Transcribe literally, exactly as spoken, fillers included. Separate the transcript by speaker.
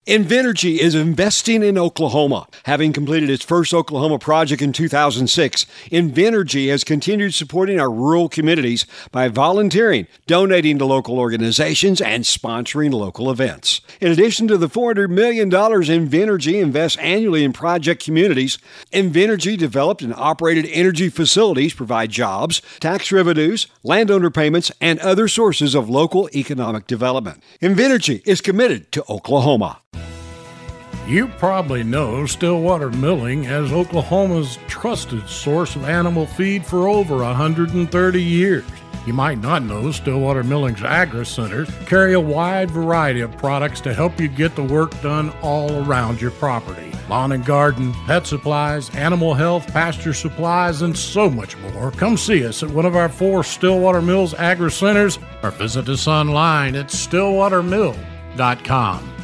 Speaker 1: Invenergy is investing in Oklahoma. Having completed its first Oklahoma project in two thousand six, Invenergy has continued supporting our rural communities by volunteering, donating to local organizations, and sponsoring local events. In addition to the four hundred million dollars Invenergy invests annually in project communities, Invenergy developed and operated energy facilities provide jobs, tax revenues, landowner payments, and other sources of local economic development. Invenergy is committed to Oklahoma.
Speaker 2: You probably know Stillwater Milling as Oklahoma's trusted source of animal feed for over one hundred thirty years. You might not know Stillwater Milling's Agri-Centers carry a wide variety of products to help you get the work done all around your property. Lawn and garden, pet supplies, animal health, pasture supplies, and so much more. Come see us at one of our four Stillwater Mills Agri-Centers or visit us online at stillwater mill dot com.